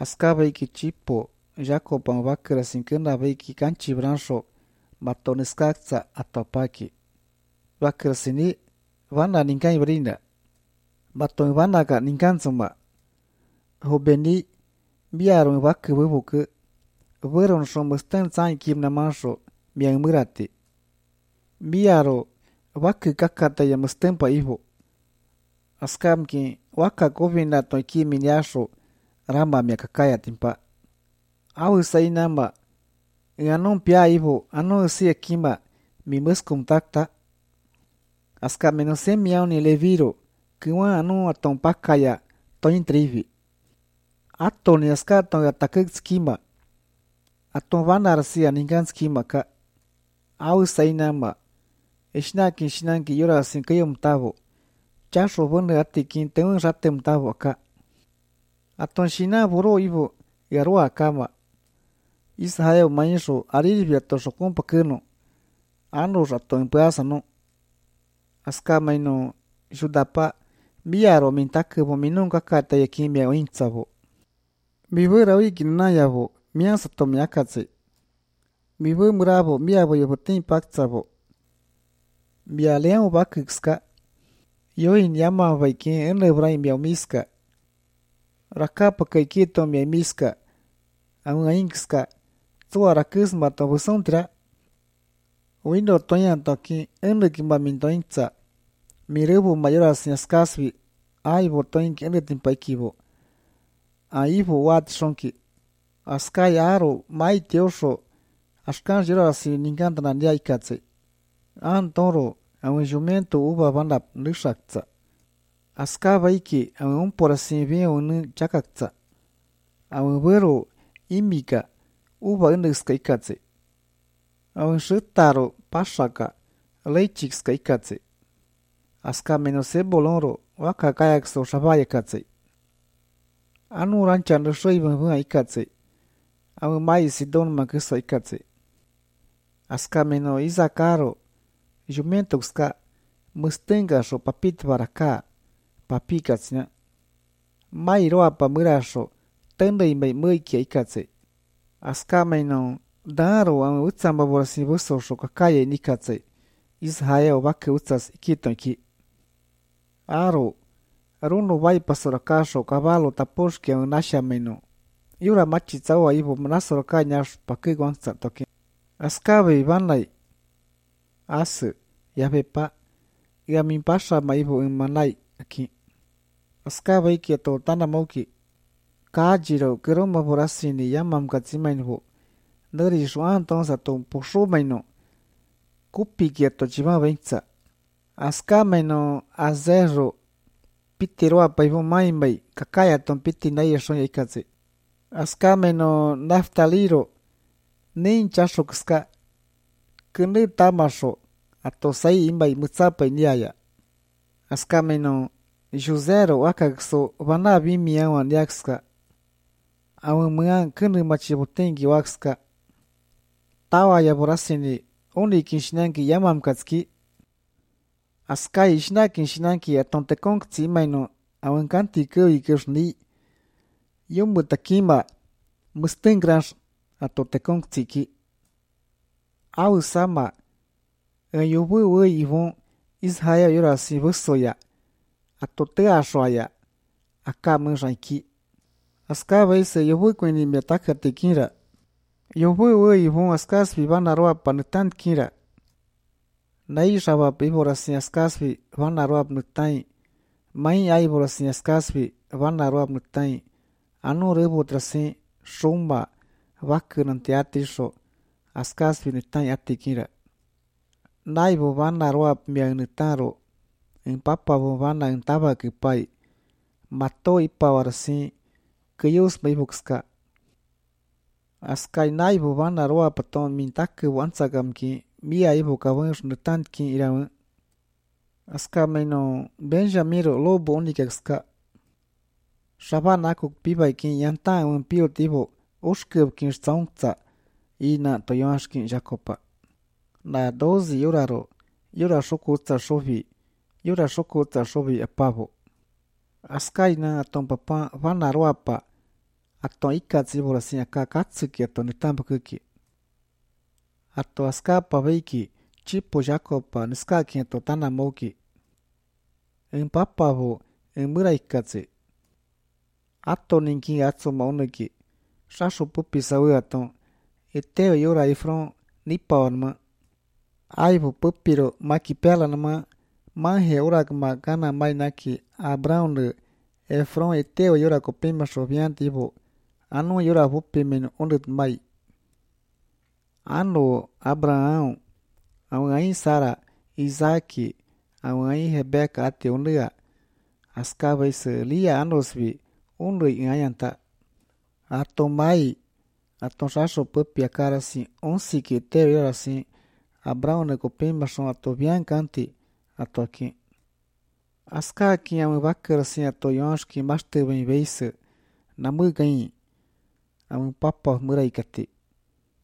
Ascabeiki chipo, Jacopan vakra sinkena veiki canchi brancho, matonescacza atopaki. Vakra sini, vana ninkan brina. Maton vanaga ninkansuma. Hobeni, biaron vakra bubuke, veron shomustan zain kimna mancho, mian murati. Biaro, vakra kakata yamustempa ivo. Askamki, waka govina to kiminiasho, rama mia kakaya timpa. Au sai nama, anon pia ivo, anon sia kima, mi muskum takta. Aska menosem miau ni leviro, kiwa anon aton pakaya, to intrivi. Aton ni aska aton atakik skima. Aton vanar sia ningan skima ka. Au sai nama, eshnaki shinanki yora sinkayom tavo. Chasho vone atikin teun ratem tavo ka. Aton shina buro ivo, yaroa kama. Israel mainso arivia to sokompa keno. Ano rato empeasa no. Aska maino judapa miaro mintake vo minun kakata yakimia ointsavo. Mivera wikinayavo miansa to miakatse. Mivu muravo miavo yobotin paktsavo. Mialean bakikska. Yoin yama vaikin enebrai miaumiska. Rakapa kaikito miamiska. Aun ainkska. Tuara kisma to busontra. Windo toyan toki enekimba mintointza. Mirebu mayora sinyaskasvi. Aivo toinki enetimpaikivo. Aivo wat shonki. Askai aro mai teosho. Askan jira si ninkantana niaikatse. Antoro aun jumento uba vandap nushakza. Aska vaiki aun por sinvien un chakakza. Aun vero imika. Uba enekskaikatse. Aun shitaro pashaka leichikskaikatse. Aska menose bolonro waka kayakso shavayakatse. Anu ranchan rushoivan aikatse. Aun mai sidon makisaikatse. Aska meno izakaro jumentokska mustengasho papit baraka papikatsnya. Mai roapa murasho tendai mai muiki aikatse. Aska meno daro aun utsamba borasi busosho kakaye nikatse. Israel vake utsas ikitonki. Aro runo vai pasorakasho cavalo taposhki aun nasha meno. Yura machi tsawa ivo mnasoraka nyash pakigwansa toki. Askabe ivanai. Asu yabepa. Yamin pasha maivo imanai aki. Askabe ikieto tanamoki. Kajiro kiroma borasini yamam katsimainvo. Nari shuan tonsa ton posho maino. Kupi kieto chima veintsa. Aska maino azero. Pitiroa paivo maimai. Kakaya ton piti naya shon yaikatse. Aska maino naftaliro. Nin chashokska. Kene tamasho. Atosai imbai mutsapai niaya. Aska maino juzero wakakso vanabi miawa niakska. Aun muan kene machibotengi wakska. Tawa yaborasini oni kinshinanki yamam katski. Askai ishna kinshinanki atontekonkti maino aun kanti koi kirshni. Yumutakima mustengransh atotekonkti ki. Au sama yubu ivon Israel yorasi busoya. Atote ashoya. Aka menshanki. Aska veise yubu kweni miataka tekira. Yubu ivon askas vivana roa panutan kira. Naishava pivorasi askasvi vana roa pnutain. Mai aivorasi askasvi vana roa pnutain. Anu rebu trasin shumba vakuranti atisho askasvi nutain atikira. Naivo vana roa miagnutaro. En papa vana en tabakipai. Mato ipawarasi kayus maibukska. Askai naivo vana roa paton mintake wansagamki mia ivo kawansh nutantki irawan. Aska maino Benjamiro lobo unikakska. Shabanakuk pibaikin yantan un piotivo ushkevkin shtsaungtsa ina toyanshkin jacopa. Na 12 yoraro yora shokutsa shovi yora shokutsa shovi apavo. Askai na aton papa vana roapa Ato ikatsi bola sin akakatsuki ato nitambukuki. Ato askapa veiki chipo jacopa niskaki ato tanamoki. Papavo mura ikatsi. Ato ninki atso maunuki. Shasho pupi sawe aton. Eteo yora ifron nipawanma. Aivo pupiro maki pelanama. Mahe uragma gana mainaki Abraão Efron eteo yora copima soviantivo. Anu yora vupimen unut mai. Ano Abraão. Aunai Sara. Isaac. Aunai Rebeca ate unua. Askava lia anosvi. Unui ngayanta. Atomai. Atonshaso pupi akara sin. Onsiki eteo yora sin. Abraão copima son atovian canti. Ato aqui. Aska aqui é bakar assim ato yonski maste bem veise. Namu ganhi. Papa murai kati.